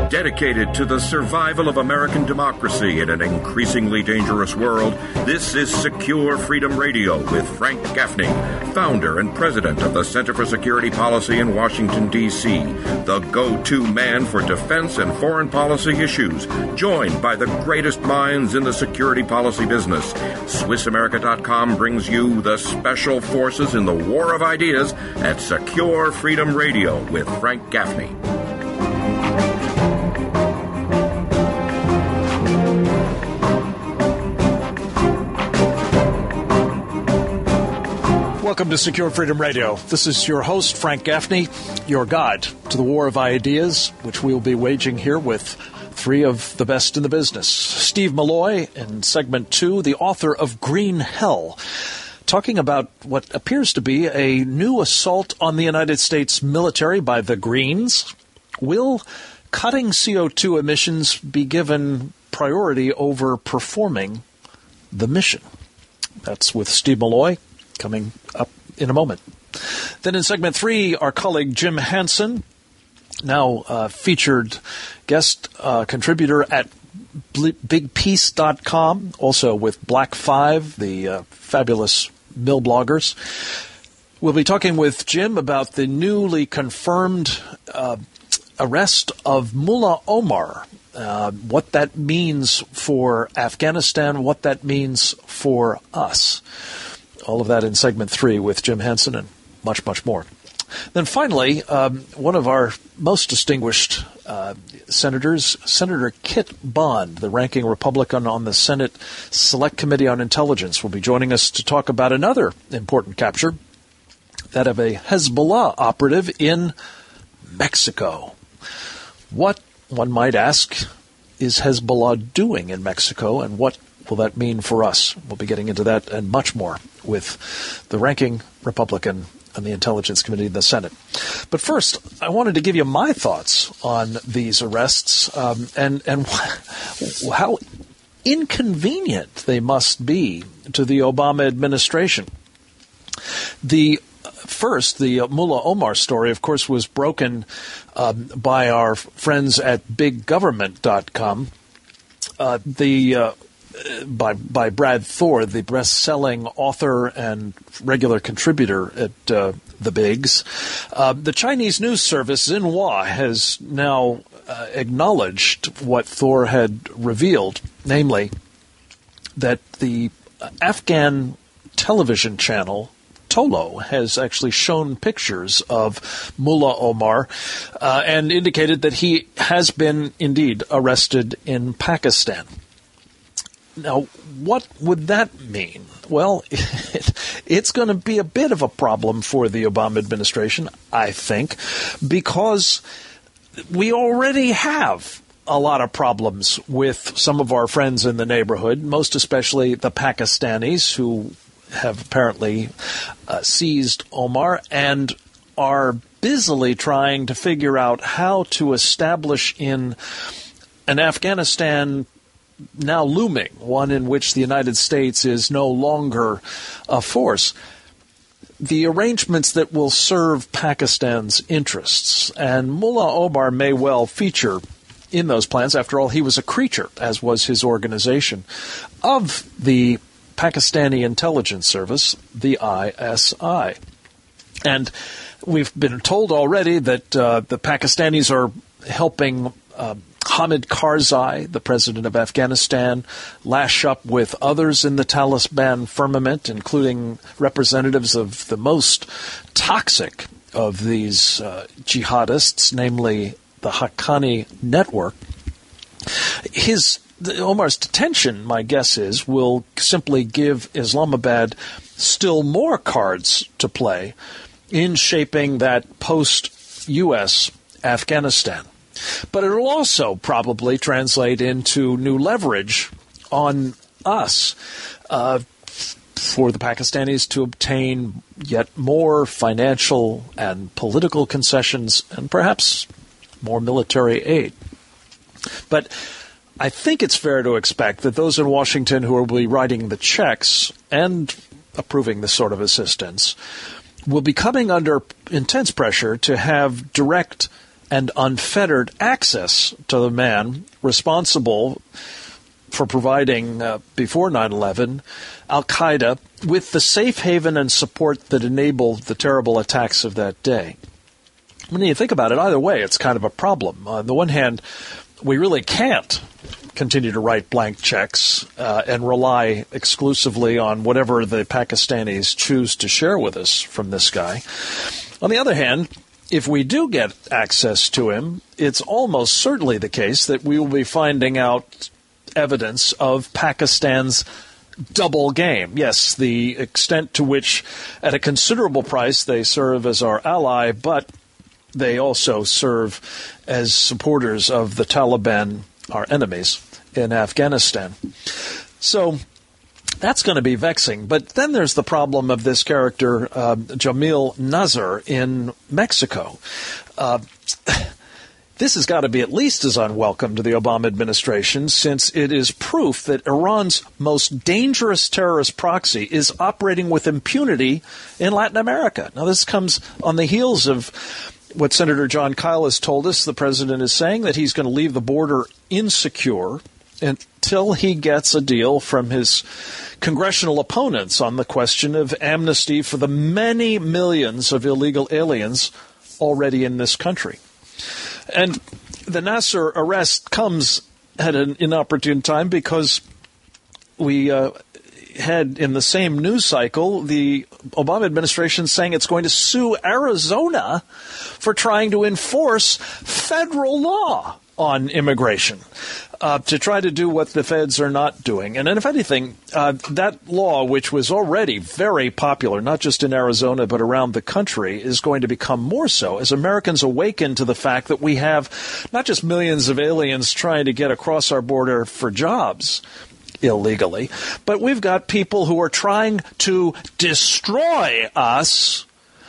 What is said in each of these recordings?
Dedicated to the survival of American democracy in an increasingly dangerous world, this is Secure Freedom Radio with Frank Gaffney, founder and president of the Center for Security Policy in Washington, D.C., the go-to man for defense and foreign policy issues, joined by the greatest minds in the security policy business. SwissAmerica.com brings you the Special Forces in the War of Ideas at Secure Freedom Radio with Frank Gaffney. Welcome to Secure Freedom Radio. This is your host, Frank Gaffney, your guide to the war of ideas, which we will be waging here with three of the best in the business. Steve Milloy, in segment 2, the author of Green Hell, talking about what appears to be a new assault on the United States military by the Greens. Will cutting CO2 emissions be given priority over performing the mission? That's with Steve Milloy, coming up in a moment. Then in segment 3, our colleague Jim Hansen, now featured guest contributor at BigPeace.com, also with Black 5, the fabulous mill bloggers. We'll be talking with Jim about the newly confirmed arrest of Mullah Omar, what that means for Afghanistan, what that means for us. All of that in segment 3 with Jim Hansen and much, much more. Then finally, one of our most distinguished senators, Senator Kit Bond, the ranking Republican on the Senate Select Committee on Intelligence, will be joining us to talk about another important capture, that of a Hezbollah operative in Mexico. What, one might ask, is Hezbollah doing in Mexico, and what will that mean for us? We'll be getting into that and much more with the ranking Republican on the Intelligence Committee in the Senate. But first, I wanted to give you my thoughts on these arrests and how inconvenient they must be to the Obama administration. The Mullah Omar story, of course, was broken by our friends at BigGovernment.com. By Brad Thor, the best-selling author and regular contributor at The Bigs. The Chinese news service Xinhua has now acknowledged what Thor had revealed, namely that the Afghan television channel Tolo has actually shown pictures of Mullah Omar and indicated that he has been indeed arrested in Pakistan. Now, what would that mean? Well, it's going to be a bit of a problem for the Obama administration, I think, because we already have a lot of problems with some of our friends in the neighborhood, most especially the Pakistanis, who have apparently seized Omar and are busily trying to figure out how to establish in an Afghanistan now looming, one in which the United States is no longer a force, the arrangements that will serve Pakistan's interests. And Mullah Omar may well feature in those plans. After all, he was a creature, as was his organization, of the Pakistani intelligence service, the ISI. And we've been told already that the Pakistanis are helping Hamid Karzai, the president of Afghanistan, lash up with others in the Taliban firmament, including representatives of the most toxic of these jihadists, namely the Haqqani network. Omar's detention, my guess is, will simply give Islamabad still more cards to play in shaping that post-U.S. Afghanistan. But it will also probably translate into new leverage on us for the Pakistanis to obtain yet more financial and political concessions and perhaps more military aid. But I think it's fair to expect that those in Washington who will be writing the checks and approving this sort of assistance will be coming under intense pressure to have direct and unfettered access to the man responsible for providing, before 9/11, al-Qaeda with the safe haven and support that enabled the terrible attacks of that day. When you think about it, either way, it's kind of a problem. On the one hand, we really can't continue to write blank checks and rely exclusively on whatever the Pakistanis choose to share with us from this guy. On the other hand, if we do get access to him, it's almost certainly the case that we will be finding out evidence of Pakistan's double game. Yes, the extent to which, at a considerable price, they serve as our ally, but they also serve as supporters of the Taliban, our enemies, in Afghanistan. So that's going to be vexing. But then there's the problem of this character, Jamil Nazar, in Mexico. This has got to be at least as unwelcome to the Obama administration, since it is proof that Iran's most dangerous terrorist proxy is operating with impunity in Latin America. Now, this comes on the heels of what Senator John Kyle has told us. The president is saying that he's going to leave the border insecure until he gets a deal from his congressional opponents on the question of amnesty for the many millions of illegal aliens already in this country. And the Nasser arrest comes at an inopportune time because we had in the same news cycle the Obama administration saying it's going to sue Arizona for trying to enforce federal law on immigration, to try to do what the feds are not doing. And if anything, that law, which was already very popular, not just in Arizona but around the country, is going to become more so as Americans awaken to the fact that we have not just millions of aliens trying to get across our border for jobs illegally, but we've got people who are trying to destroy us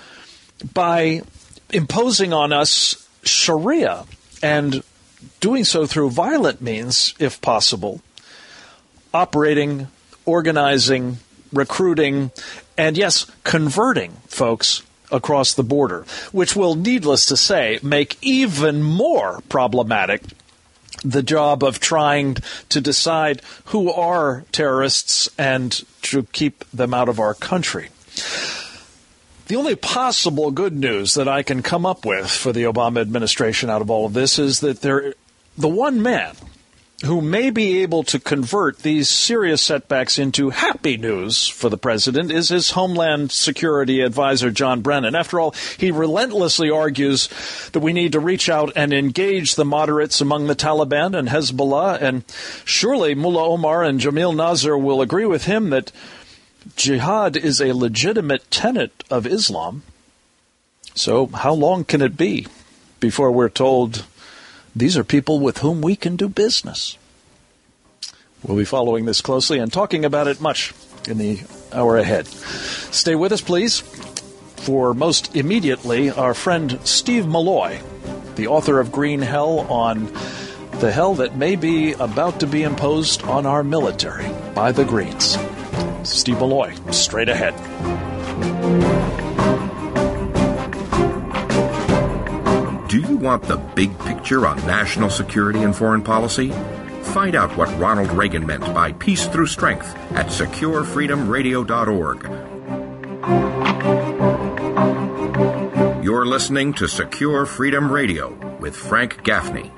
by imposing on us Sharia and doing so through violent means, if possible, operating, organizing, recruiting, and yes, converting folks across the border, which will, needless to say, make even more problematic the job of trying to decide who are terrorists and to keep them out of our country. The only possible good news that I can come up with for the Obama administration out of all of this is that the one man who may be able to convert these serious setbacks into happy news for the president is his Homeland Security advisor, John Brennan. After all, he relentlessly argues that we need to reach out and engage the moderates among the Taliban and Hezbollah, and surely Mullah Omar and Jamil Nazar will agree with him that jihad is a legitimate tenet of Islam. So how long can it be before we're told these are people with whom we can do business? We'll be following this closely and talking about it much in the hour ahead. Stay with us, please, for most immediately our friend Steve Malloy, the author of Green Hell, on the hell that may be about to be imposed on our military by the Greens. Steve Malloy, straight ahead. Do you want the big picture on national security and foreign policy? Find out what Ronald Reagan meant by peace through strength at securefreedomradio.org. You're listening to Secure Freedom Radio with Frank Gaffney.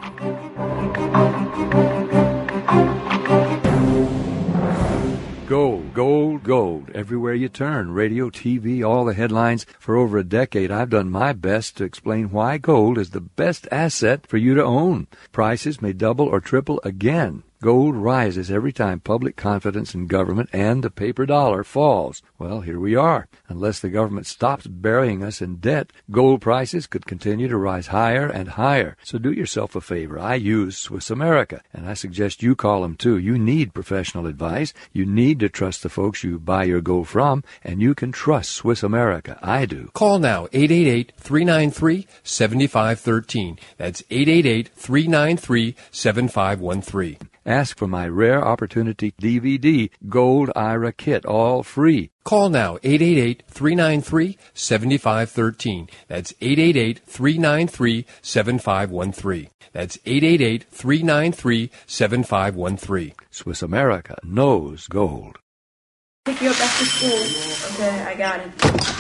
Gold, gold, gold. Everywhere you turn, radio, TV, all the headlines. For over a decade, I've done my best to explain why gold is the best asset for you to own. Prices may double or triple again. Gold rises every time public confidence in government and the paper dollar falls. Well, here we are. Unless the government stops burying us in debt, gold prices could continue to rise higher and higher. So do yourself a favor. I use Swiss America, and I suggest you call them too. You need professional advice. You need to trust the folks you buy your gold from, and you can trust Swiss America. I do. Call now, 888-393-7513. That's 888-393-7513. Ask for my Rare Opportunity DVD Gold IRA Kit, all free. Call now, 888-393-7513. That's 888-393-7513. That's 888-393-7513. Swiss America knows gold. Pick you up after school. Okay, I got it.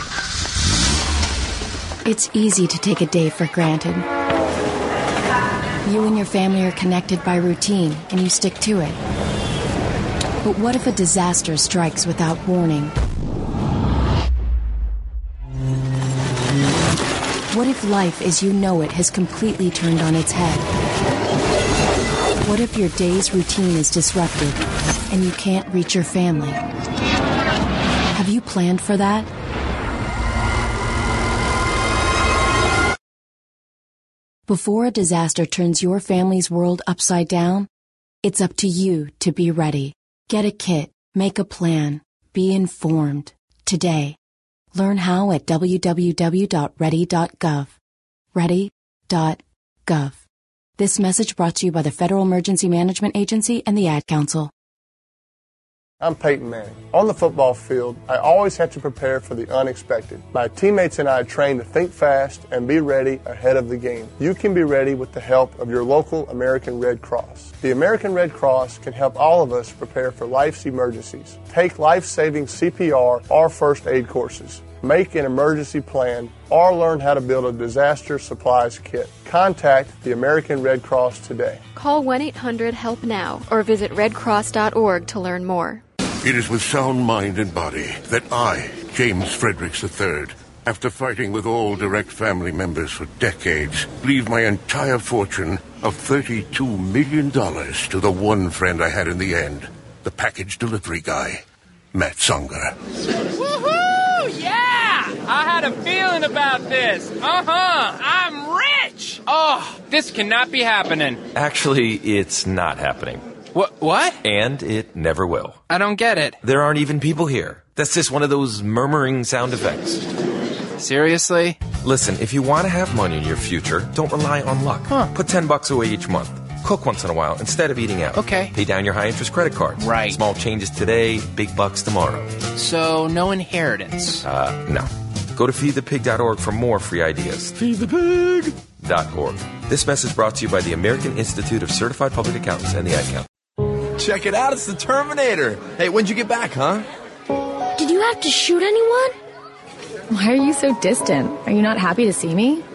It's easy to take a day for granted. You and your family are connected by routine, and you stick to it. But what if a disaster strikes without warning? What if life as you know it has completely turned on its head? What if your day's routine is disrupted and you can't reach your family? Have you planned for that? Before a disaster turns your family's world upside down, it's up to you to be ready. Get a kit, make a plan, be informed. Today. Learn how at www.ready.gov. Ready.gov. This message brought to you by the Federal Emergency Management Agency and the Ad Council. I'm Peyton Manning. On the football field, I always have to prepare for the unexpected. My teammates and I train to think fast and be ready ahead of the game. You can be ready with the help of your local American Red Cross. The American Red Cross can help all of us prepare for life's emergencies. Take life-saving CPR or first aid courses. Make an emergency plan, or learn how to build a disaster supplies kit. Contact the American Red Cross today. Call 1-800-HELP-NOW or visit redcross.org to learn more. It is with sound mind and body that I, James Fredericks III, after fighting with all direct family members for decades, leave my entire fortune of $32 million to the one friend I had in the end, the package delivery guy, Matt Songer. Woohoo! Yeah! I had a feeling about this. I'm rich! Oh, this cannot be happening. Actually, it's not happening. What? And it never will. I don't get it. There aren't even people here. That's just one of those murmuring sound effects. Seriously? Listen, if you want to have money in your future, don't rely on luck. Put $10 away each month. Cook once in a while instead of eating out. Okay. Pay down your high-interest credit card. Right. Small changes today, big bucks tomorrow. So, no inheritance? No. Go to feedthepig.org for more free ideas. Feedthepig.org. This message brought to you by the American Institute of Certified Public Accountants and the Ad Council. Check it out, it's the Terminator. Hey, when'd you get back, huh? Did you have to shoot anyone? Why are you so distant? Are you not happy to see me?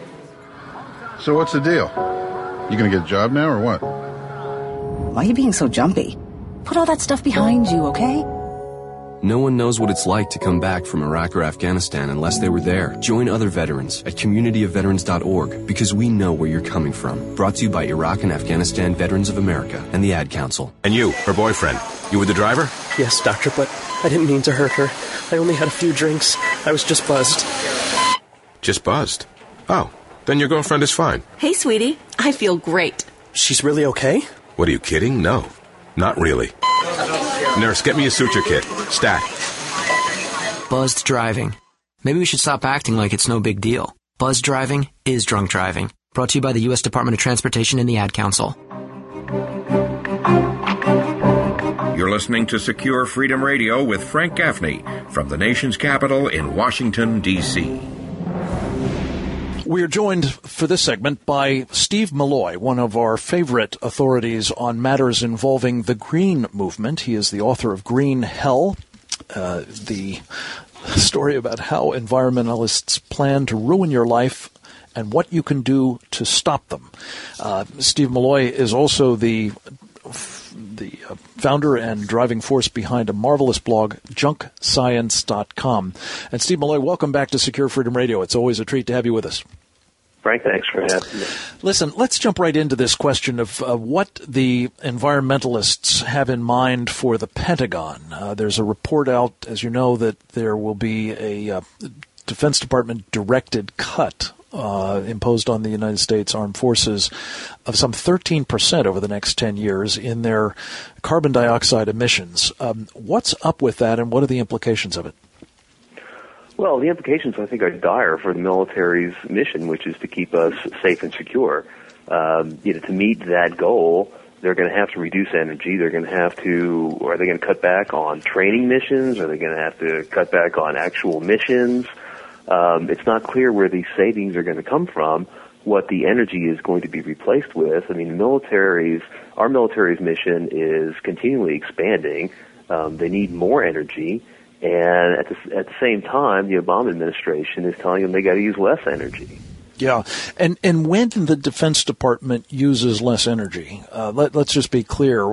So what's the deal? You gonna get a job now or what? Why are you being so jumpy? Put all that stuff behind you, okay? No one knows what it's like to come back from Iraq or Afghanistan unless they were there. Join other veterans at communityofveterans.org because we know where you're coming from. Brought to you by Iraq and Afghanistan Veterans of America and the Ad Council. And you, her boyfriend, you were the driver? Yes, doctor, but I didn't mean to hurt her. I only had a few drinks. I was just buzzed. Just buzzed? Oh, then your girlfriend is fine. Hey, sweetie. I feel great. She's really okay? What, are you kidding? No, not really. Nurse, get me a suture kit. Stat. Buzzed driving. Maybe we should stop acting like it's no big deal. Buzzed driving is drunk driving. Brought to you by the U.S. Department of Transportation and the Ad Council. You're listening to Secure Freedom Radio with Frank Gaffney from the nation's capital in Washington, D.C. We are joined for this segment by Steve Milloy, one of our favorite authorities on matters involving the Green Movement. He is the author of Green Hell, the story about how environmentalists plan to ruin your life and what you can do to stop them. Steve Milloy is also the founder and driving force behind a marvelous blog, junkscience.com. And Steve Milloy, welcome back to Secure Freedom Radio. It's always a treat to have you with us. Frank, thanks for having me. Listen, let's jump right into this question of what the environmentalists have in mind for the Pentagon. There's a report out, as you know, that there will be a Defense Department directed cut imposed on the United States Armed Forces of some 13% over the next 10 years in their carbon dioxide emissions. What's up with that, and what are the implications of it? Well, the implications, I think, are dire for the military's mission, which is to keep us safe and secure. To meet that goal, They're going to have to reduce energy. They're going to have to, or are they going to cut back on training missions? Are they going to have to cut back on actual missions? It's not clear where these savings are going to come from, what the energy is going to be replaced with. I mean, our military's mission is continually expanding. They need more energy. And at the same time, the Obama administration is telling them they got to use less energy. Yeah, and when the Defense Department uses less energy, let's just be clear.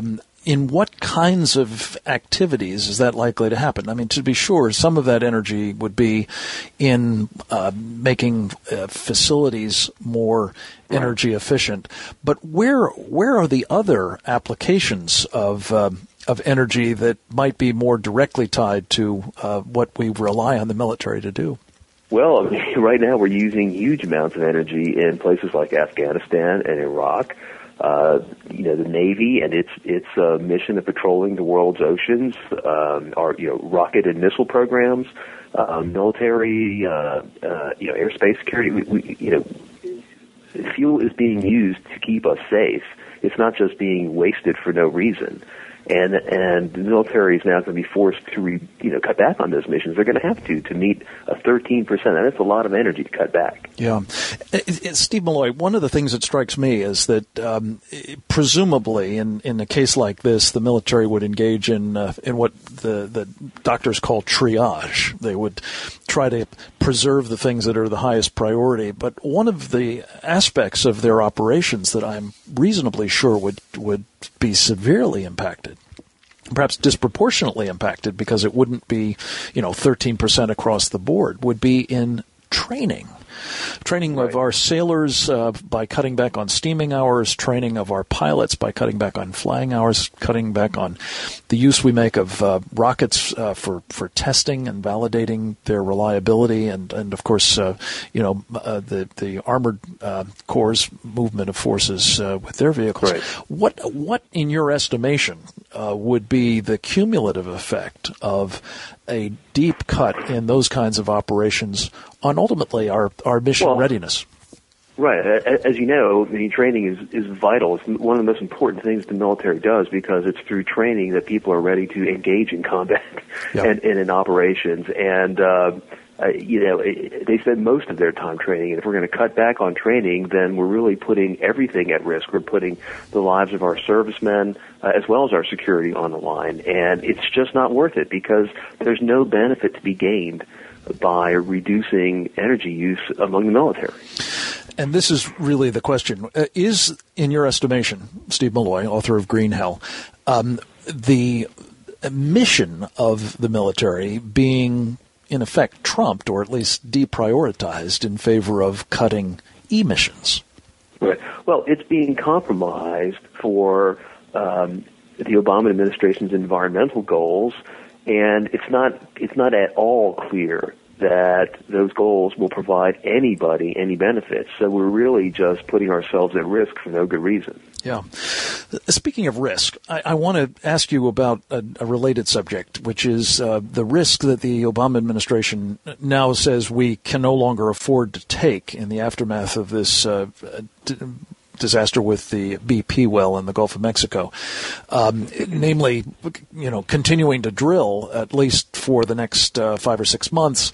In what kinds of activities is that likely to happen? I mean, to be sure, some of that energy would be in making facilities more energy efficient. But where are the other applications of energy that might be more directly tied to what we rely on the military to do? Well, I mean, right now we're using huge amounts of energy in places like Afghanistan and Iraq. The Navy and its mission of patrolling the world's oceans, our rocket and missile programs, military, airspace security. Fuel is being used to keep us safe. It's not just being wasted for no reason. And the military is now going to be forced to cut back on those missions. They're going to have to meet a 13%. And that's a lot of energy to cut back. Yeah. Steve Milloy, one of the things that strikes me is that presumably in a case like this, the military would engage in what the doctors call triage. They would try to preserve the things that are the highest priority. But one of the aspects of their operations that I'm reasonably sure would be severely impacted, perhaps disproportionately impacted, because it wouldn't be, 13% across the board, would be in training. Training of our sailors by cutting back on steaming hours, training of our pilots by cutting back on flying hours, cutting back on the use we make of rockets for testing and validating their reliability, and of course, the armored corps' movement of forces with their vehicles. Right. What, in your estimation, would be the cumulative effect of a deep cut in those kinds of operations on ultimately our mission readiness? Right. As you know, training is vital. It's one of the most important things the military does, because it's through training that people are ready to engage in combat and in operations. And they spend most of their time training. And if we're going to cut back on training, then we're really putting everything at risk. We're putting the lives of our servicemen as well as our security on the line. And it's just not worth it, because there's no benefit to be gained by reducing energy use among the military. And this is really the question. Is, in your estimation, Steve Milloy, author of Green Hell, the mission of the military being, in effect, trumped or at least deprioritized in favor of cutting emissions? Right. Well, it's being compromised for the Obama administration's environmental goals, and it's not at all clear that those goals will provide anybody any benefits. So we're really just putting ourselves at risk for no good reason. Yeah. Speaking of risk, I want to ask you about a related subject, which is the risk that the Obama administration now says we can no longer afford to take in the aftermath of this disaster with the BP well in the Gulf of Mexico, namely, continuing to drill at least for the next 5 or 6 months,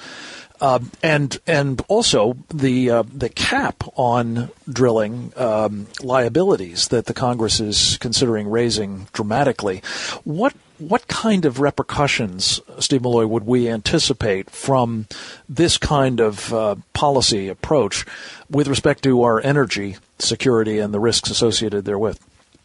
and also the cap on drilling liabilities that the Congress is considering raising dramatically. What kind of repercussions, Steve Milloy, would we anticipate from this kind of policy approach with respect to our energy security and the risks associated therewith?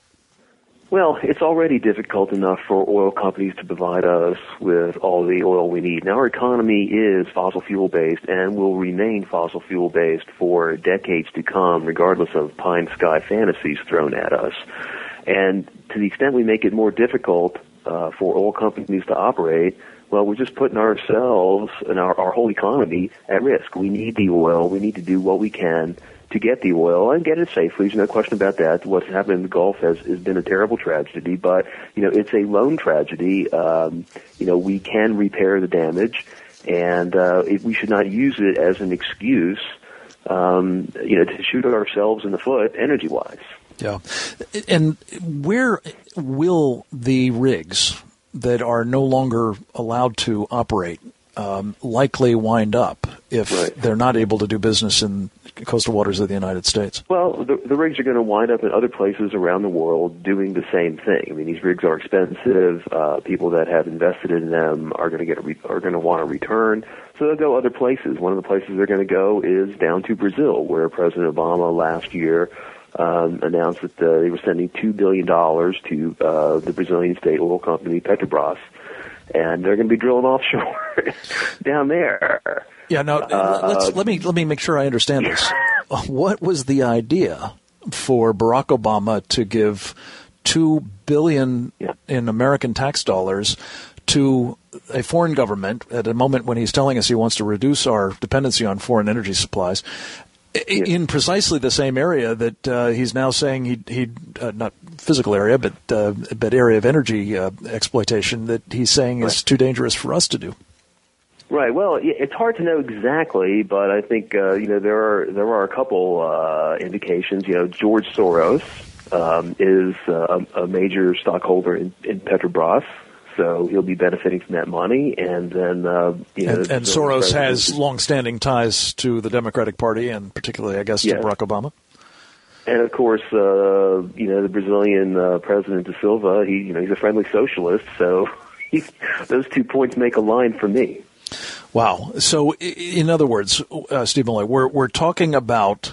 Well, it's already difficult enough for oil companies to provide us with all the oil we need. Now, our economy is fossil fuel-based and will remain fossil fuel-based for decades to come, regardless of pie-in-the-sky fantasies thrown at us. And to the extent we make it more difficult for oil companies to operate, well, we're just putting ourselves and our whole economy at risk. We need the oil. We need to do what we can to get the oil and get it safely. There's no question about that. What's happened in the Gulf has been a terrible tragedy, but, it's a lone tragedy. We can repair the damage, and we should not use it as an excuse, to shoot ourselves in the foot energy-wise. Yeah. And where will the rigs that are no longer allowed to operate likely wind up if they're not able to do business in coastal waters of the United States? Well, the rigs are going to wind up in other places around the world doing the same thing. I mean, these rigs are expensive. People that have invested in them are going to want a return, so they'll go other places. One of the places they're going to go is down to Brazil, where President Obama last year announced that they were sending $2 billion to the Brazilian state oil company Petrobras, and they're going to be drilling offshore down there. Yeah. Now, let me make sure I understand this. What was the idea for Barack Obama to give $2 billion in American tax dollars to a foreign government at a moment when he's telling us he wants to reduce our dependency on foreign energy supplies in precisely the same area that he's now saying he'd not physical area, but area of energy exploitation that he's saying is too dangerous for us to do? Right. Well, it's hard to know exactly, but I think there are a couple indications. George Soros is a major stockholder in Petrobras, so he'll be benefiting from that money. And then and Soros has long-standing ties to the Democratic Party, and particularly, I guess, to Barack Obama. And of course, the Brazilian President Da Silva, he's a friendly socialist, so those 2 points make a line for me. Wow. So, in other words, Steve Malloy, we're talking about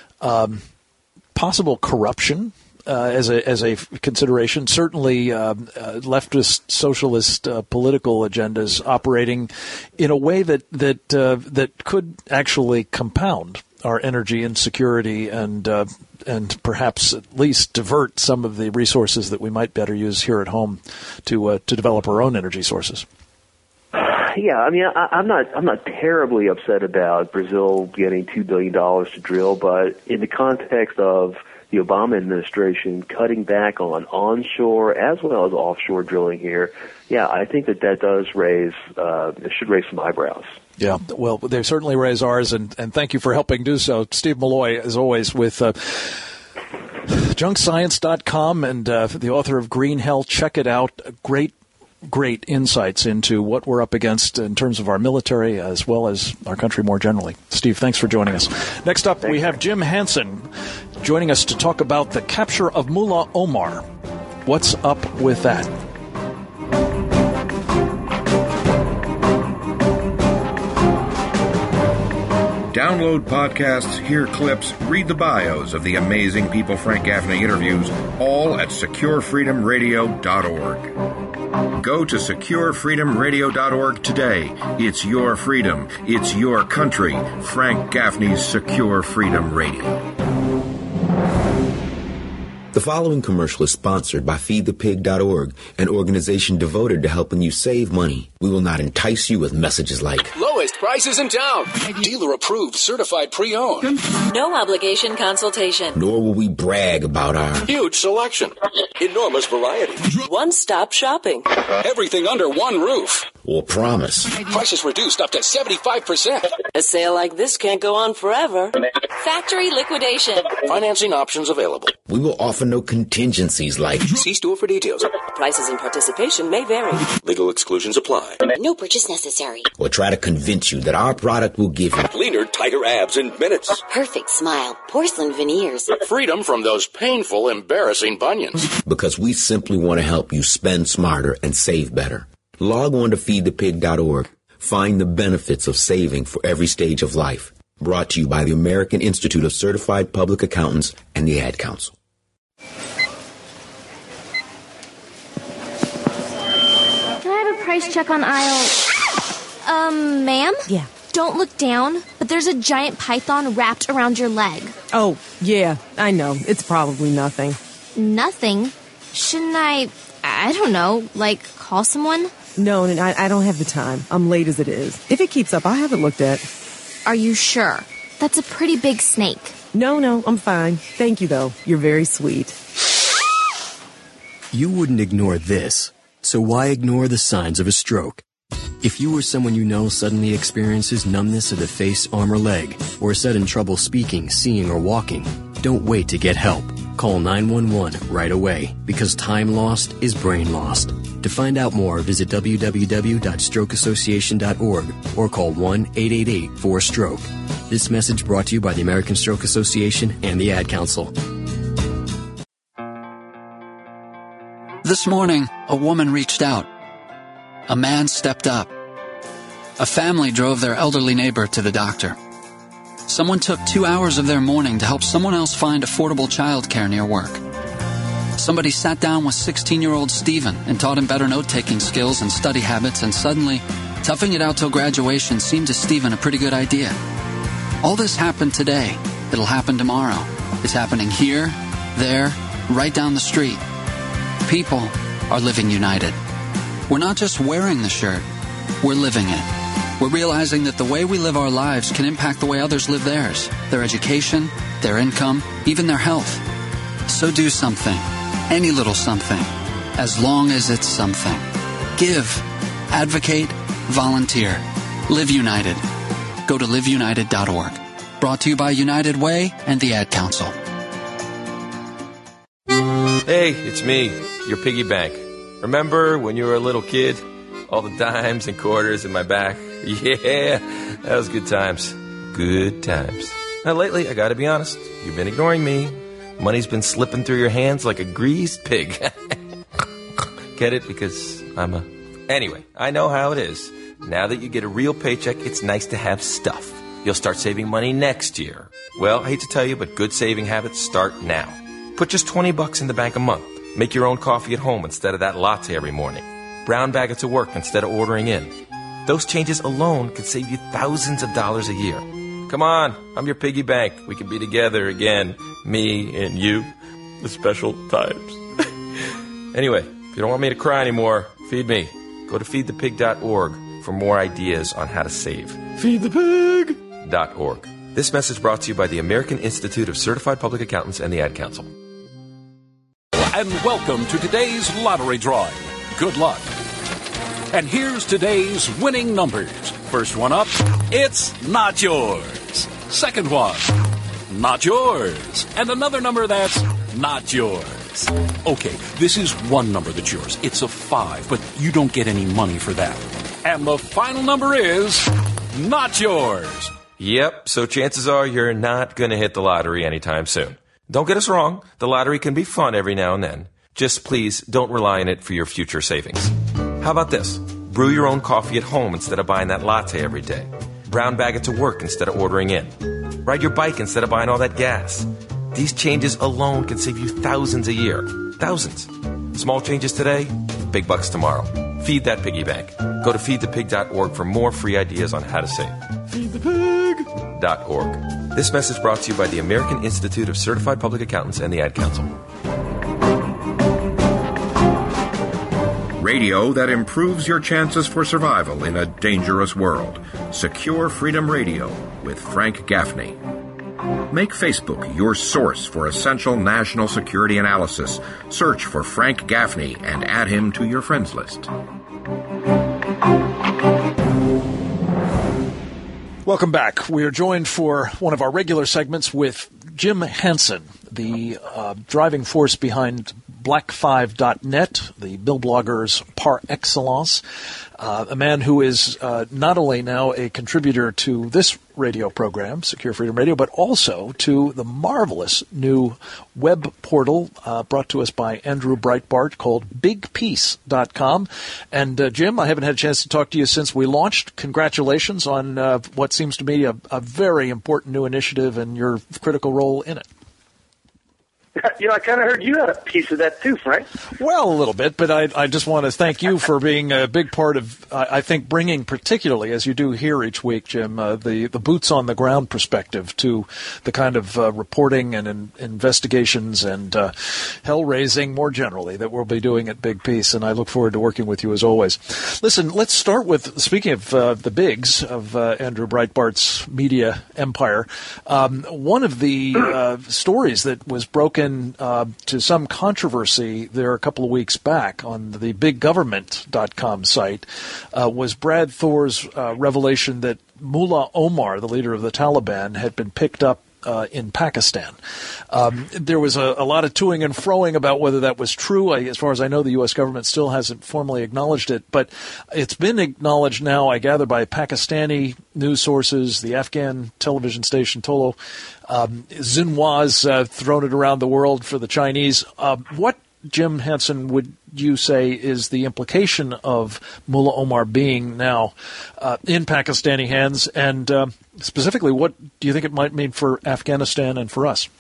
possible corruption as a consideration. Certainly, leftist socialist political agendas operating in a way that could actually compound our energy insecurity and perhaps at least divert some of the resources that we might better use here at home to develop our own energy sources. Yeah, I mean, I'm not terribly upset about Brazil getting $2 billion to drill, but in the context of the Obama administration cutting back on onshore as well as offshore drilling here, I think that does should raise some eyebrows. Yeah, well, they certainly raise ours, and thank you for helping do so. Steve Malloy, as always, with junkscience.com and the author of Green Hell. Check it out. Great insights into what we're up against in terms of our military as well as our country more generally. Steve, thanks for joining us. Next up, we have Jim Hansen joining us to talk about the capture of Mullah Omar. What's up with that? Download podcasts, hear clips, read the bios of the amazing people Frank Gaffney interviews, all at SecureFreedomRadio.org. Go to SecureFreedomRadio.org today. It's your freedom. It's your country. Frank Gaffney's Secure Freedom Radio. The following commercial is sponsored by FeedThePig.org, an organization devoted to helping you save money. We will not entice you with messages like lowest prices in town, dealer approved, certified pre-owned, no obligation consultation, nor will we brag about our huge selection, enormous variety, one-stop shopping, everything under one roof, or promise prices reduced up to 75%. A sale like this can't go on forever. Factory liquidation, financing options available. We will offer no contingencies like see store for details. Prices and participation may vary. Legal exclusions apply. No purchase necessary. Or try to convince you that our product will give you leaner, tighter abs in minutes. Perfect smile. Porcelain veneers. Freedom from those painful, embarrassing bunions. Because we simply want to help you spend smarter and save better. Log on to FeedThePig.org. Find the benefits of saving for every stage of life. Brought to you by the American Institute of Certified Public Accountants and the Ad Council. Price check on aisle... ma'am? Yeah. Don't look down, but there's a giant python wrapped around your leg. Oh, yeah, I know. It's probably nothing. Nothing? Shouldn't I don't know, call someone? No, I don't have the time. I'm late as it is. If it keeps up, I'll have it looked at. Are you sure? That's a pretty big snake. No, I'm fine. Thank you, though. You're very sweet. You wouldn't ignore this. So why ignore the signs of a stroke? If you or someone you know suddenly experiences numbness of the face, arm, or leg, or sudden trouble speaking, seeing, or walking, don't wait to get help. Call 911 right away, because time lost is brain lost. To find out more, visit www.strokeassociation.org or call 1-888-4STROKE. This message brought to you by the American Stroke Association and the Ad Council. This morning, a woman reached out. A man stepped up. A family drove their elderly neighbor to the doctor. Someone took 2 hours of their morning to help someone else find affordable childcare near work. Somebody sat down with 16-year-old Stephen and taught him better note-taking skills and study habits, and suddenly, toughing it out till graduation seemed to Stephen a pretty good idea. All this happened today. It'll happen tomorrow. It's happening here, there, right down the street. People are living united. We're not just wearing the shirt, we're living it. We're realizing that the way we live our lives can impact the way others live theirs, their education, their income, even their health. So do something, any little something, as long as it's something. Give, advocate, volunteer. Live United. Go to liveunited.org. Brought to you by United Way and the Ad Council. Hey, it's me, your piggy bank. Remember when you were a little kid? All the dimes and quarters in my back? Yeah, that was good times. Good times. Now, lately, I gotta be honest, you've been ignoring me. Money's been slipping through your hands like a greased pig. Get it? Because I'm a... Anyway, I know how it is. Now that you get a real paycheck, it's nice to have stuff. You'll start saving money next year. Well, I hate to tell you, but good saving habits start now. Put just $20 in the bank a month. Make your own coffee at home instead of that latte every morning. Brown bag it to work instead of ordering in. Those changes alone could save you thousands of dollars a year. Come on, I'm your piggy bank. We can be together again, me and you, the special times. Anyway, if you don't want me to cry anymore, feed me. Go to feedthepig.org for more ideas on how to save. Feedthepig.org. This message brought to you by the American Institute of Certified Public Accountants and the Ad Council. And welcome to today's lottery drawing. Good luck. And here's today's winning numbers. First one up, it's not yours. Second one, not yours. And another number that's not yours. Okay, this is one number that's yours. It's a 5, but you don't get any money for that. And the final number is not yours. Yep, so chances are you're not going to hit the lottery anytime soon. Don't get us wrong, the lottery can be fun every now and then. Just please don't rely on it for your future savings. How about this? Brew your own coffee at home instead of buying that latte every day. Brown bag it to work instead of ordering in. Ride your bike instead of buying all that gas. These changes alone can save you thousands a year. Thousands. Small changes today, big bucks tomorrow. Feed that piggy bank. Go to feedthepig.org for more free ideas on how to save. Feedthepig.org. This message brought to you by the American Institute of Certified Public Accountants and the Ad Council. Radio that improves your chances for survival in a dangerous world. Secure Freedom Radio with Frank Gaffney. Make Facebook your source for essential national security analysis. Search for Frank Gaffney and add him to your friends list. Welcome back. We are joined for one of our regular segments with Jim Hansen, the driving force behind Black5.net, the Bill bloggers par excellence, a man who is not only now a contributor to this radio program, Secure Freedom Radio, but also to the marvelous new web portal brought to us by Andrew Breitbart called BigPeace.com. And Jim, I haven't had a chance to talk to you since we launched. Congratulations on what seems to me a very important new initiative and your critical role in it. You know, I kind of heard you had a piece of that too, Frank. Well, a little bit, but I just want to thank you for being a big part of, I think, bringing particularly, as you do here each week, Jim, the boots-on-the-ground perspective to the kind of reporting and investigations and hell-raising more generally that we'll be doing at Big Piece, and I look forward to working with you as always. Listen, let's start with, speaking of the bigs of Andrew Breitbart's media empire, one of the stories that was broken to some controversy there a couple of weeks back on the biggovernment.com site was Brad Thor's revelation that Mullah Omar, the leader of the Taliban, had been picked up in Pakistan. There was a lot of toing and froing about whether that was true. As far as I know, the U.S. government still hasn't formally acknowledged it, but it's been acknowledged now, I gather, by Pakistani news sources, the Afghan television station Tolo. Xinhua's thrown it around the world for the Chinese. What, Jim Hansen, would you say is the implication of Mullah Omar being now in Pakistani hands, and specifically, what do you think it might mean for Afghanistan and for us?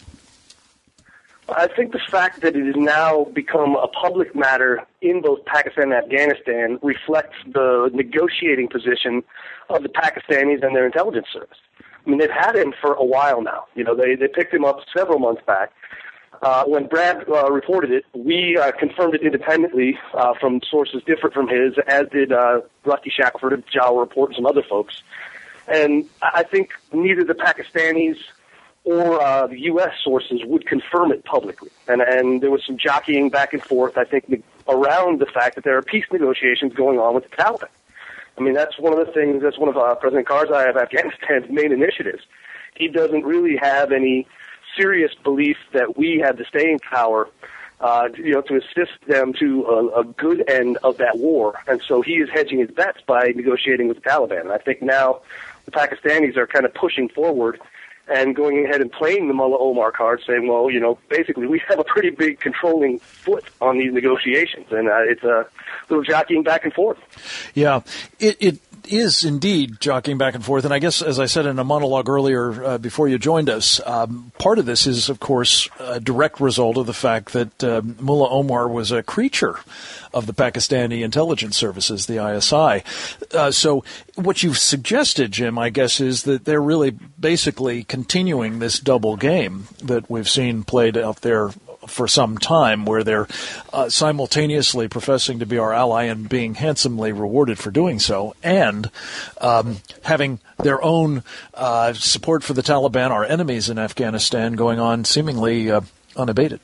I think the fact that it has now become a public matter in both Pakistan and Afghanistan reflects the negotiating position of the Pakistanis and their intelligence service. I mean, they've had him for a while now. You know, they picked him up several months back. When Brad reported it, we confirmed it independently from sources different from his, as did Rusty Shackelford of Jowell Report and some other folks. And I think neither the Pakistanis or the U.S. sources would confirm it publicly. And there was some jockeying back and forth, I think, around the fact that there are peace negotiations going on with the Taliban. I mean, that's one of the things, that's one of President Karzai of Afghanistan's main initiatives. He doesn't really have any serious belief that we have the staying power, to assist them to a good end of that war. And so he is hedging his bets by negotiating with the Taliban. And I think now the Pakistanis are kind of pushing forward and going ahead and playing the Mullah Omar card, saying, well, basically we have a pretty big controlling foot on these negotiations. And it's a little jockeying back and forth. Yeah, it is indeed jockeying back and forth. And I guess, as I said in a monologue earlier before you joined us, part of this is, of course, a direct result of the fact that Mullah Omar was a creature of the Pakistani intelligence services, the ISI. So what you've suggested, Jim, I guess, is that they're really basically continuing this double game that we've seen played out there for some time, where they're simultaneously professing to be our ally and being handsomely rewarded for doing so, and having their own support for the Taliban, our enemies in Afghanistan, going on seemingly unabated.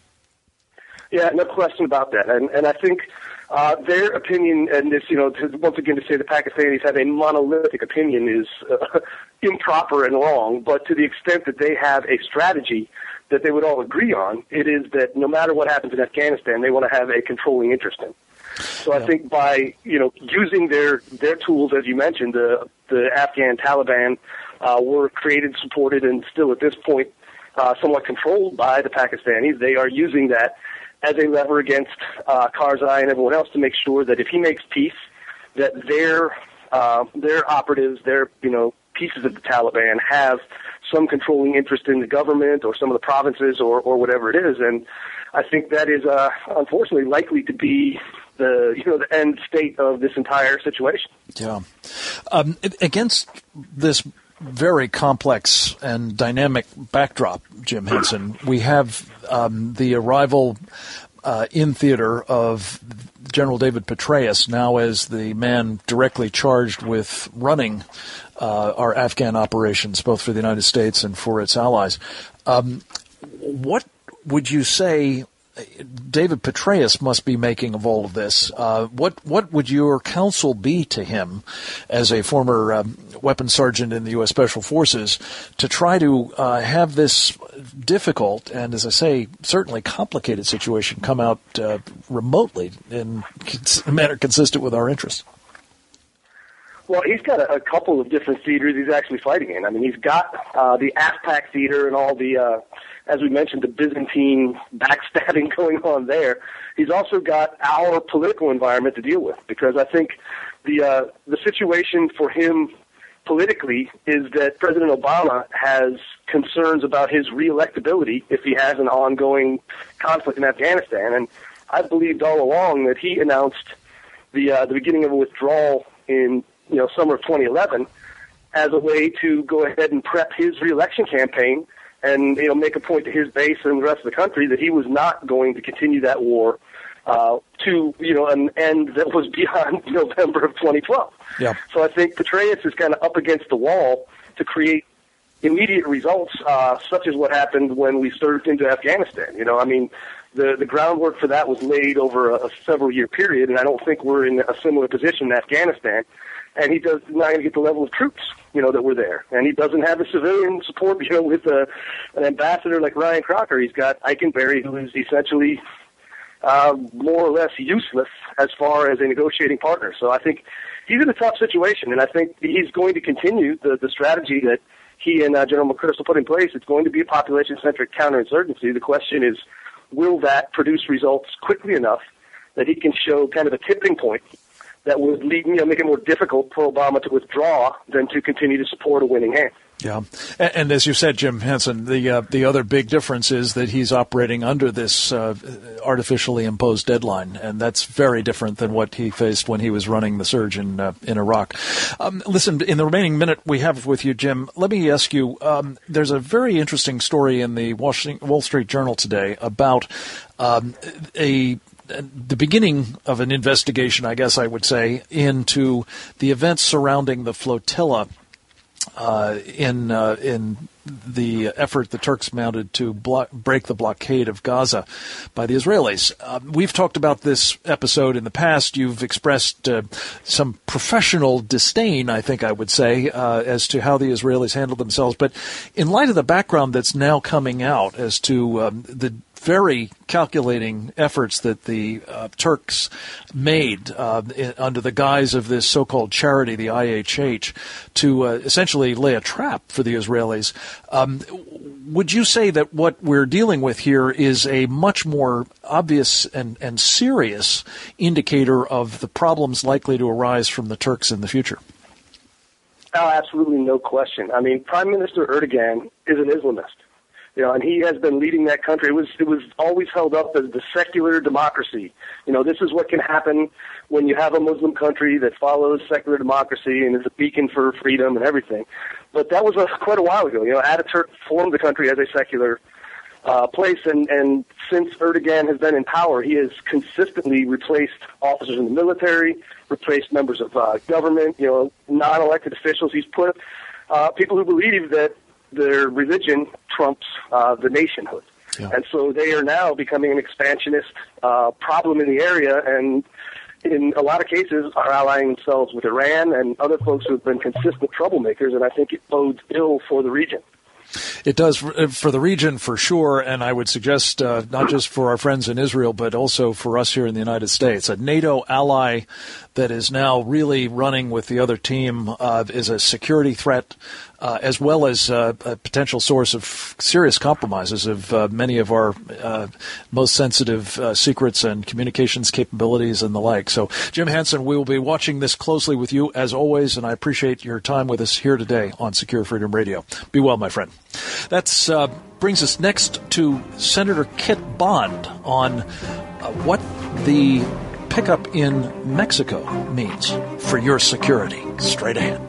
Yeah, no question about that. And I think their opinion, and this, once again to say the Pakistanis have a monolithic opinion is improper and wrong, but to the extent that they have a strategy that they would all agree on, it is that no matter what happens in Afghanistan, they want to have a controlling interest in. So I think by, using their tools, as you mentioned, the Afghan Taliban were created, supported, and still at this point somewhat controlled by the Pakistanis. They are using that as a lever against Karzai and everyone else to make sure that if he makes peace, that their operatives, their pieces of the Taliban have some controlling interest in the government or some of the provinces or whatever it is. And I think that is unfortunately likely to be the end state of this entire situation. Yeah. Against this very complex and dynamic backdrop, Jim Henson, we have the arrival in theater of General David Petraeus, now as the man directly charged with running our Afghan operations, both for the United States and for its allies. What would you say David Petraeus must be making of all of this? What would your counsel be to him as a former weapons sergeant in the U.S. Special Forces to try to have this difficult and, as I say, certainly complicated situation come out remotely in a manner consistent with our interests? Well, he's got a couple of different theaters he's actually fighting in. I mean, he's got the AFPAC theater and all the, as we mentioned, the Byzantine backstabbing going on there. He's also got our political environment to deal with, because I think the situation for him politically is that President Obama has concerns about his reelectability if he has an ongoing conflict in Afghanistan. And I believed all along that he announced the beginning of a withdrawal in summer of 2011 as a way to go ahead and prep his reelection campaign and make a point to his base and the rest of the country that he was not going to continue that war to an end that was beyond November of 2012. Yeah. So I think Petraeus is kind of up against the wall to create immediate results, such as what happened when we surged into Afghanistan. The groundwork for that was laid over a several-year period, and I don't think we're in a similar position in Afghanistan. and he does not going to get the level of troops, that were there. And he doesn't have the civilian support, with an ambassador like Ryan Crocker. He's got Eikenberry, who is essentially more or less useless as far as a negotiating partner. So I think he's in a tough situation, and I think he's going to continue the strategy that he and General McChrystal put in place. It's going to be a population-centric counterinsurgency. The question is, will that produce results quickly enough that he can show kind of a tipping point that would make it more difficult for Obama to withdraw than to continue to support a winning hand? Yeah, and as you said, Jim Hansen, the other big difference is that he's operating under this artificially imposed deadline, and that's very different than what he faced when he was running the surge in Iraq. Listen, in the remaining minute we have with you, Jim, let me ask you, there's a very interesting story in the Wall Street Journal today about the beginning of an investigation, I guess I would say, into the events surrounding the flotilla in the effort the Turks mounted to break the blockade of Gaza by the Israelis. We've talked about this episode in the past. You've expressed some professional disdain, I think I would say, as to how the Israelis handled themselves. But in light of the background that's now coming out as to the very calculating efforts that the Turks made under the guise of this so-called charity, the IHH, to essentially lay a trap for the Israelis. Would you say that what we're dealing with here is a much more obvious and serious indicator of the problems likely to arise from the Turks in the future? Oh, absolutely, no question. I mean, Prime Minister Erdogan is an Islamist. And he has been leading that country. It was always held up as the secular democracy. This is what can happen when you have a Muslim country that follows secular democracy and is a beacon for freedom and everything. But that was quite a while ago. Ataturk formed the country as a secular place, and since Erdogan has been in power, he has consistently replaced officers in the military, replaced members of government, non-elected officials. He's put people who believe that their religion trumps the nationhood. Yeah. And so they are now becoming an expansionist problem in the area, and in a lot of cases are allying themselves with Iran and other folks who have been consistent troublemakers, and I think it bodes ill for the region. It does for the region, for sure, and I would suggest not just for our friends in Israel, but also for us here in the United States. A NATO ally that is now really running with the other team is a security threat, as well as a potential source of serious compromises of many of our most sensitive secrets and communications capabilities and the like. So, Jim Hansen, we will be watching this closely with you, as always, and I appreciate your time with us here today on Secure Freedom Radio. Be well, my friend. That brings us next to Senator Kit Bond on what the pickup in Mexico means for your security. Straight ahead.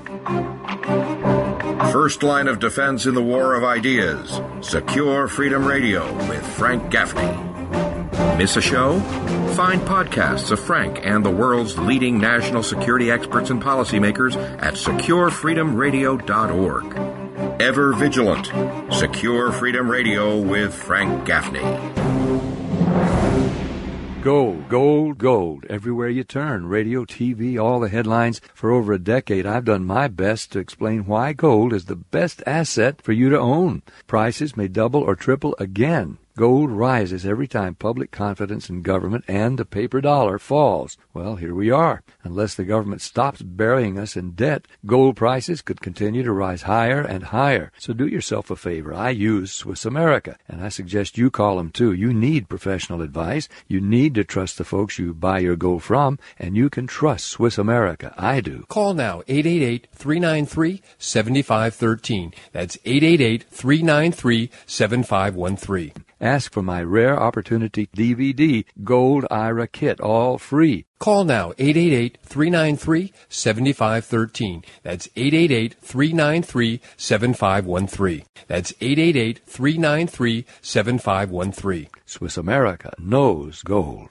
First line of defense in the war of ideas. Secure Freedom Radio with Frank Gaffney. Miss a show? Find podcasts of Frank and the world's leading national security experts and policymakers at securefreedomradio.org. Ever vigilant. Secure Freedom Radio with Frank Gaffney. Gold, gold, gold. Everywhere you turn. Radio, TV, all the headlines. For over a decade, I've done my best to explain why gold is the best asset for you to own. Prices may double or triple again. Gold rises every time public confidence in government and the paper dollar falls. Well, here we are. Unless the government stops burying us in debt, gold prices could continue to rise higher and higher. So do yourself a favor. I use Swiss America, and I suggest you call them too. You need professional advice. You need to trust the folks you buy your gold from, and you can trust Swiss America. I do. Call now, 888-393-7513. That's 888-393-7513. Ask for my Rare Opportunity DVD, Gold IRA Kit, all free. Call now, 888-393-7513. That's 888-393-7513. That's 888-393-7513. Swiss America knows gold.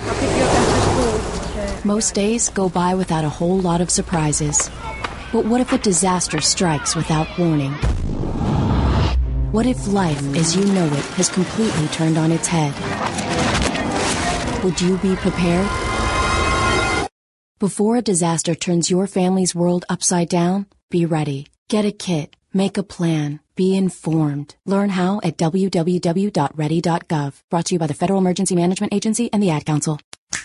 Most days go by without a whole lot of surprises. But what if a disaster strikes without warning? What if life, as you know it, has completely turned on its head? Would you be prepared? Before a disaster turns your family's world upside down, be ready. Get a kit. Make a plan. Be informed. Learn how at www.ready.gov. Brought to you by the Federal Emergency Management Agency and the Ad Council.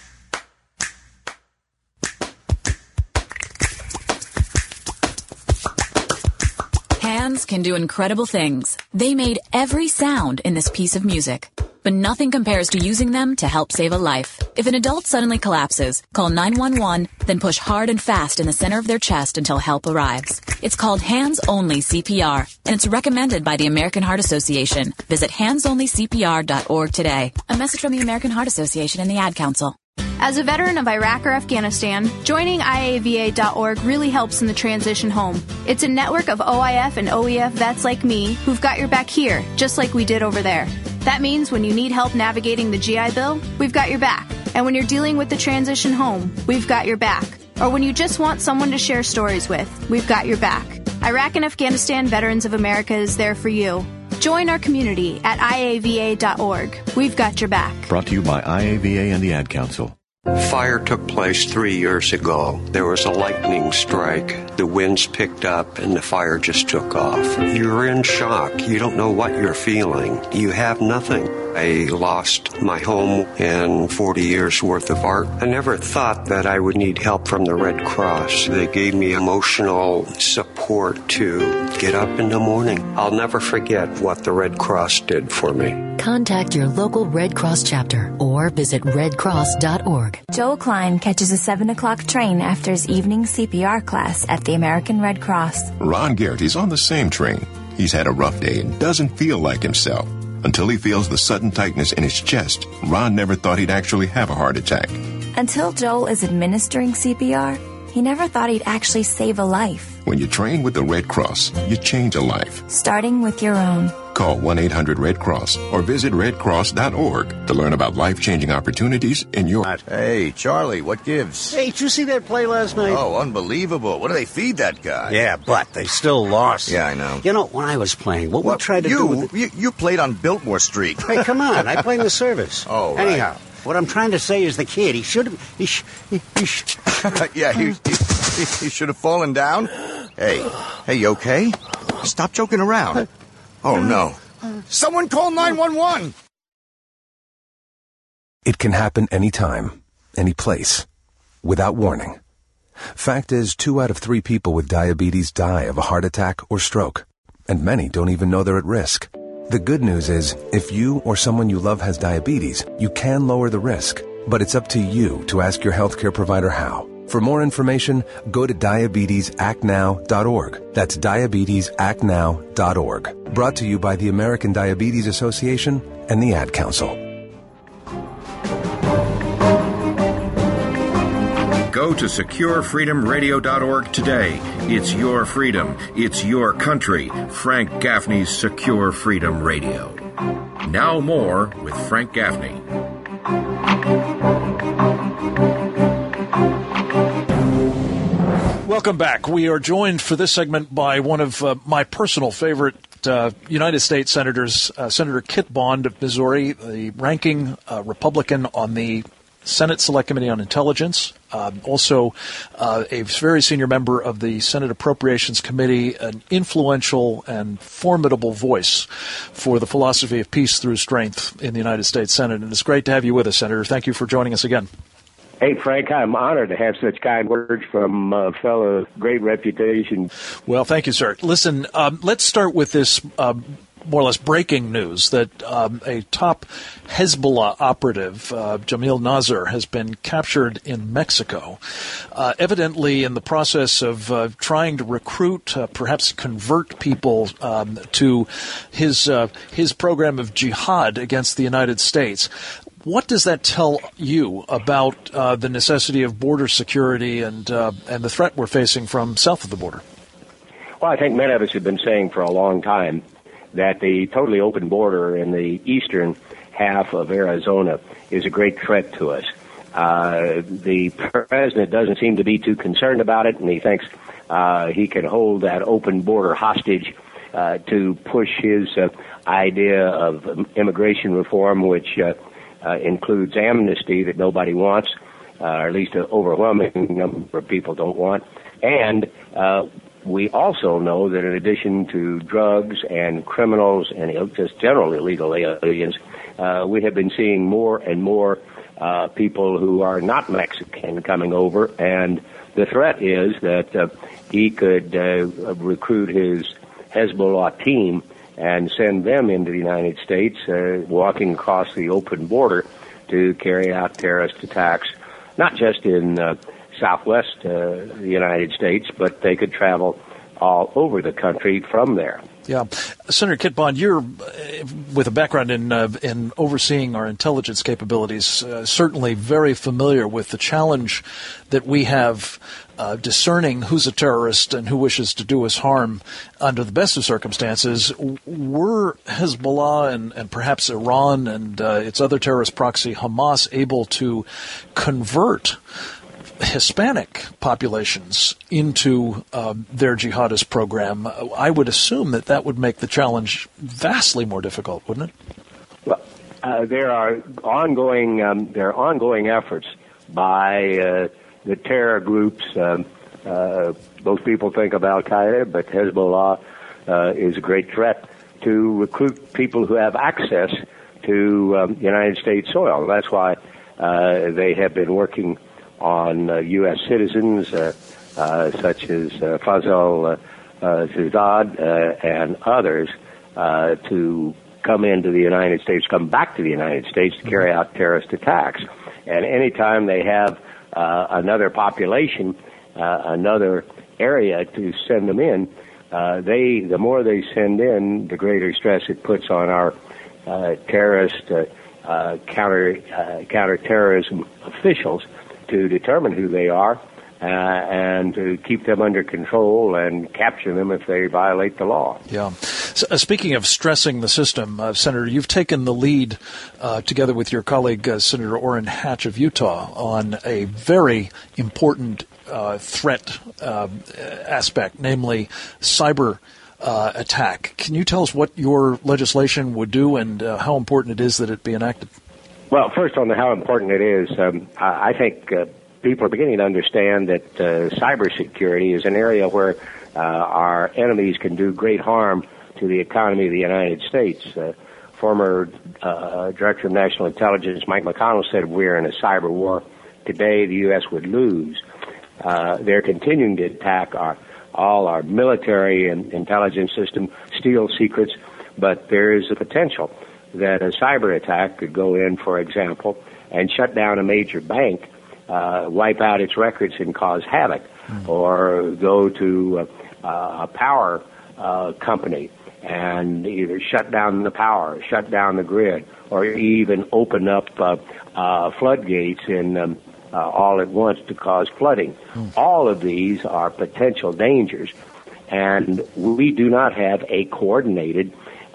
Hands can do incredible things. They made every sound in this piece of music. But nothing compares to using them to help save a life. If an adult suddenly collapses, call 911, then push hard and fast in the center of their chest until help arrives. It's called hands-only CPR, and it's recommended by the American Heart Association. Visit handsonlycpr.org today. A message from the American Heart Association and the Ad Council. As a veteran of Iraq or Afghanistan, joining IAVA.org really helps in the transition home. It's a network of OIF and OEF vets like me who've got your back here, just like we did over there. That means when you need help navigating the GI Bill, we've got your back. And when you're dealing with the transition home, we've got your back. Or when you just want someone to share stories with, we've got your back. Iraq and Afghanistan Veterans of America is there for you. Join our community at IAVA.org. We've got your back. Brought to you by IAVA and the Ad Council. Fire took place 3 years ago. There was a lightning strike. The winds picked up and the fire just took off. You're in shock. You don't know what you're feeling. You have nothing. I lost my home and 40 years worth of art. I never thought that I would need help from the Red Cross. They gave me emotional support to get up in the morning. I'll never forget what the Red Cross did for me. Contact your local Red Cross chapter or visit redcross.org. Joel Klein catches a 7 o'clock train after his evening CPR class at the American Red Cross. Ron Garrett's on the same train. He's had a rough day and doesn't feel like himself. Until he feels the sudden tightness in his chest, Ron never thought he'd actually have a heart attack. Until Joel is administering CPR, he never thought he'd actually save a life. When you train with the Red Cross, you change a life. Starting with your own. Call 1-800-RED-CROSS or visit redcross.org to learn about life-changing opportunities in your... Hey, Charlie, what gives? Hey, did you see that play last night? Oh, unbelievable. What do they feed that guy? Yeah, but they still lost. Yeah, I know. You know, when I was playing, what we tried to do with it... You played on Biltmore Street. Hey, come on. I played in the service. Oh, right. Anyhow, what I'm trying to say is the kid, he should have... Yeah, he should have fallen down. Hey, you okay? Stop joking around. Oh, no. Someone call 911! It can happen anytime, any place, without warning. Fact is, 2 out of 3 people with diabetes die of a heart attack or stroke, and many don't even know they're at risk. The good news is, if you or someone you love has diabetes, you can lower the risk, but it's up to you to ask your healthcare provider how. For more information, go to diabetesactnow.org. That's diabetesactnow.org. Brought to you by the American Diabetes Association and the Ad Council. Go to SecureFreedomRadio.org today. It's your freedom. It's your country. Frank Gaffney's Secure Freedom Radio. Now more with Frank Gaffney. Welcome back. We are joined for this segment by one of my personal favorite United States senators, Senator Kit Bond of Missouri, the ranking Republican on the Senate Select Committee on Intelligence, also a very senior member of the Senate Appropriations Committee, an influential and formidable voice for the philosophy of peace through strength in the United States Senate. And it's great to have you with us, Senator. Thank you for joining us again. Hey, Frank, I'm honored to have such kind words from a fellow of great reputation. Well, thank you, sir. Listen, let's start with this more or less breaking news that a top Hezbollah operative, Jamil Nasser, has been captured in Mexico, evidently in the process of trying to recruit, perhaps convert people to his program of jihad against the United States. What does that tell you about the necessity of border security and the threat we're facing from south of the border? Well, I think many of us have been saying for a long time that the totally open border in the eastern half of Arizona is a great threat to us. The president doesn't seem to be too concerned about it, and he thinks he can hold that open border hostage to push his idea of immigration reform, which includes amnesty that nobody wants, or at least an overwhelming number of people don't want. And we also know that in addition to drugs and criminals and just general illegal aliens, we have been seeing more and more people who are not Mexican coming over, and the threat is that he could recruit his Hezbollah team and send them into the United States, walking across the open border to carry out terrorist attacks, not just in southwest the United States, but they could travel all over the country from there. Yeah. Senator Kit Bond, you're, with a background in overseeing our intelligence capabilities, certainly very familiar with the challenge that we have discerning who's a terrorist and who wishes to do us harm under the best of circumstances. Were Hezbollah and perhaps Iran and its other terrorist proxy, Hamas, able to convert Hispanic populations into their jihadist program, I would assume that would make the challenge vastly more difficult, wouldn't it? Well, there are ongoing efforts by the terror groups. Most people think of Al Qaeda, but Hezbollah is a great threat to recruit people who have access to United States soil. That's why they have been working on U.S. citizens such as Fazal Zizad and others to come into the United States, come back to the United States to carry out terrorist attacks. And anytime they have another population, another area to send them in, the more they send in, the greater stress it puts on our terrorist counterterrorism officials to determine who they are and to keep them under control and capture them if they violate the law. Yeah. So, speaking of stressing the system, Senator, you've taken the lead together with your colleague, Senator Orrin Hatch of Utah, on a very important threat aspect, namely cyber attack. Can you tell us what your legislation would do and how important it is that it be enacted? Well, first on how important it is, I think people are beginning to understand that cybersecurity is an area where our enemies can do great harm to the economy of the United States. Former Director of National Intelligence Mike McConnell said we're in a cyber war. Today, the U.S. would lose. They're continuing to attack all our military and intelligence system, steal secrets, but there is a potential that a cyber attack could go in, for example, and shut down a major bank, wipe out its records and cause havoc, or go to a power company and either shut down the power, shut down the grid, or even open up floodgates in all at once to cause flooding. All of these are potential dangers, and we do not have a coordinated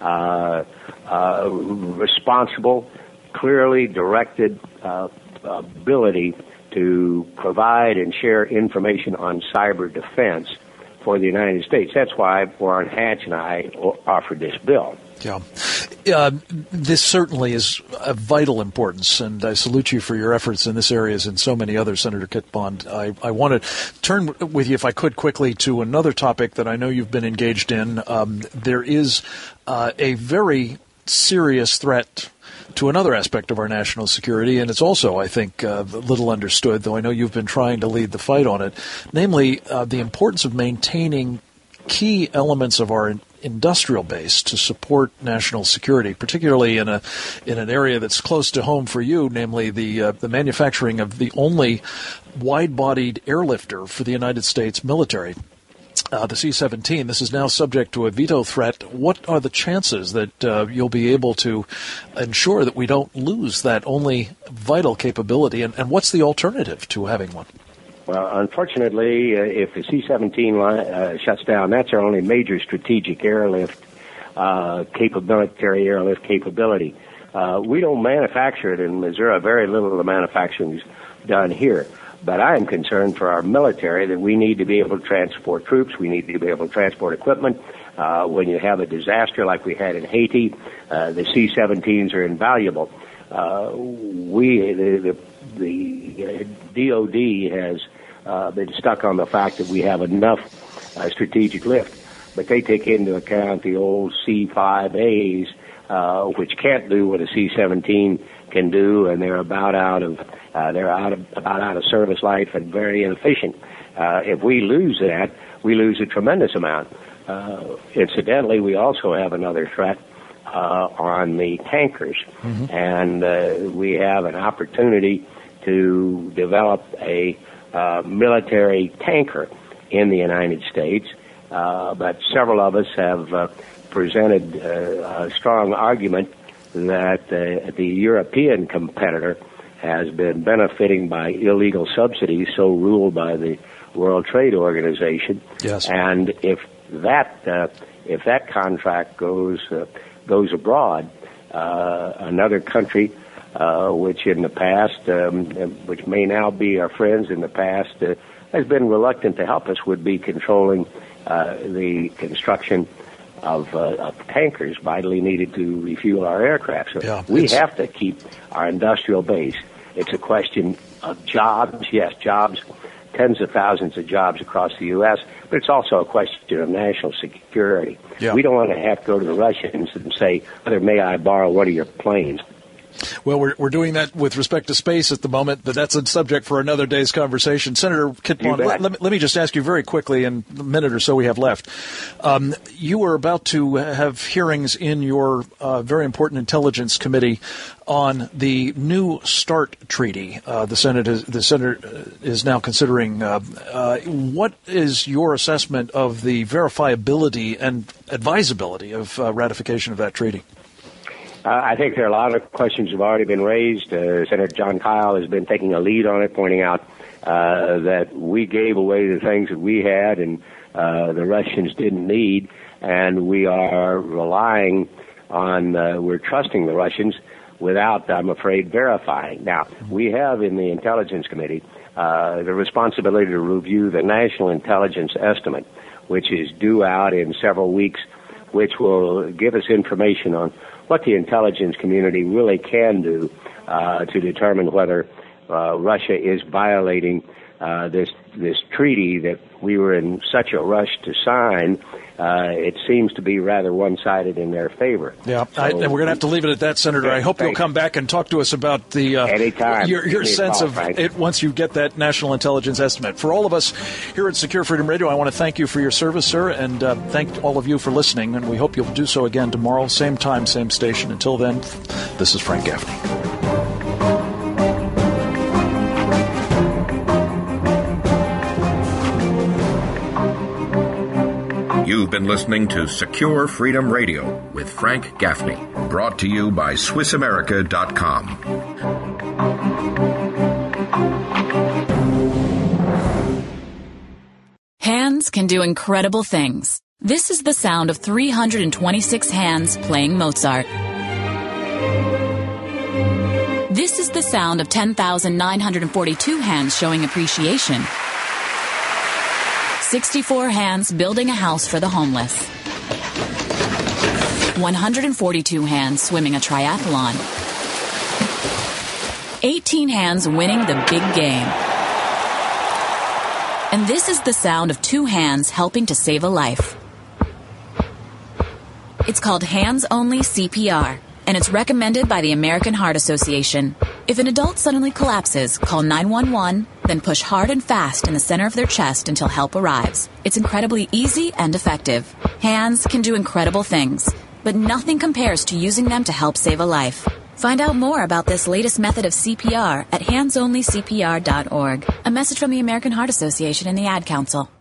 responsible, clearly directed ability to provide and share information on cyber defense for the United States. That's why Orrin Hatch and I offered this bill. Yeah. This certainly is of vital importance, and I salute you for your efforts in this area as in so many others, Senator Kit Bond. I want to turn with you, if I could, quickly to another topic that I know you've been engaged in. There is a very serious threat to another aspect of our national security, and it's also, I think, little understood, though I know you've been trying to lead the fight on it, namely the importance of maintaining key elements of our industrial base to support national security, particularly in an area that's close to home for you, namely the manufacturing of the only wide-bodied airlifter for the United States military, the C-17. This is now subject to a veto threat. What are the chances that you'll be able to ensure that we don't lose that only vital capability, and what's the alternative to having one? Well, unfortunately, if the C-17 shuts down, that's our only major strategic airlift military airlift capability. We don't manufacture it in Missouri. Very little of the manufacturing is done here. But I am concerned for our military that we need to be able to transport troops. We need to be able to transport equipment. When you have a disaster like we had in Haiti, the C-17s are invaluable. The the DOD has been stuck on the fact that we have enough strategic lift, but they take into account the old C-5As, which can't do what a C-17 can do, and they're about out of service life and very inefficient. If we lose that, we lose a tremendous amount. Incidentally, we also have another threat on the tankers, and we have an opportunity to develop a military tanker in the United States, but several of us have presented a strong argument that the European competitor has been benefiting by illegal subsidies, so ruled by the World Trade Organization. Yes. And if that contract goes abroad, another country which in the past, which may now be our friends in the past, has been reluctant to help us, would be controlling the construction of tankers vitally needed to refuel our aircraft. So we have to keep our industrial base. It's a question of jobs. Yes, jobs, tens of thousands of jobs across the U.S., but it's also a question of national security. Yeah. We don't want to have to go to the Russians and say, may I borrow one of your planes? Well, we're doing that with respect to space at the moment, but that's a subject for another day's conversation. Senator Kitmon, let me just ask you very quickly in the minute or so we have left. You were about to have hearings in your very important Intelligence Committee on the New START treaty. The Senate is now considering. What is your assessment of the verifiability and advisability of ratification of that treaty? I think there are a lot of questions have already been raised. Senator John Kyle has been taking a lead on it, pointing out that we gave away the things that we had and the Russians didn't need, and we are relying on, we're trusting the Russians without, I'm afraid, verifying. Now, we have in the Intelligence Committee the responsibility to review the National Intelligence Estimate, which is due out in several weeks, which will give us information on what the intelligence community really can do to determine whether Russia is violating this treaty that we were in such a rush to sign. It seems to be rather one-sided in their favor. Yeah, and we're going to have to leave it at that, Senator. I hope you'll come back and talk to us about the your sense of it once you get that national intelligence estimate. For all of us here at Secure Freedom Radio, I want to thank you for your service, sir, and thank all of you for listening, and we hope you'll do so again tomorrow, same time, same station. Until then, this is Frank Gaffney. You've been listening to Secure Freedom Radio with Frank Gaffney, brought to you by SwissAmerica.com. Hands can do incredible things. This is the sound of 326 hands playing Mozart. This is the sound of 10,942 hands showing appreciation. 64 hands building a house for the homeless. 142 hands swimming a triathlon. 18 hands winning the big game. And this is the sound of 2 hands helping to save a life. It's called Hands Only CPR, and it's recommended by the American Heart Association. If an adult suddenly collapses, call 911, then push hard and fast in the center of their chest until help arrives. It's incredibly easy and effective. Hands can do incredible things, but nothing compares to using them to help save a life. Find out more about this latest method of CPR at handsonlycpr.org. A message from the American Heart Association and the Ad Council.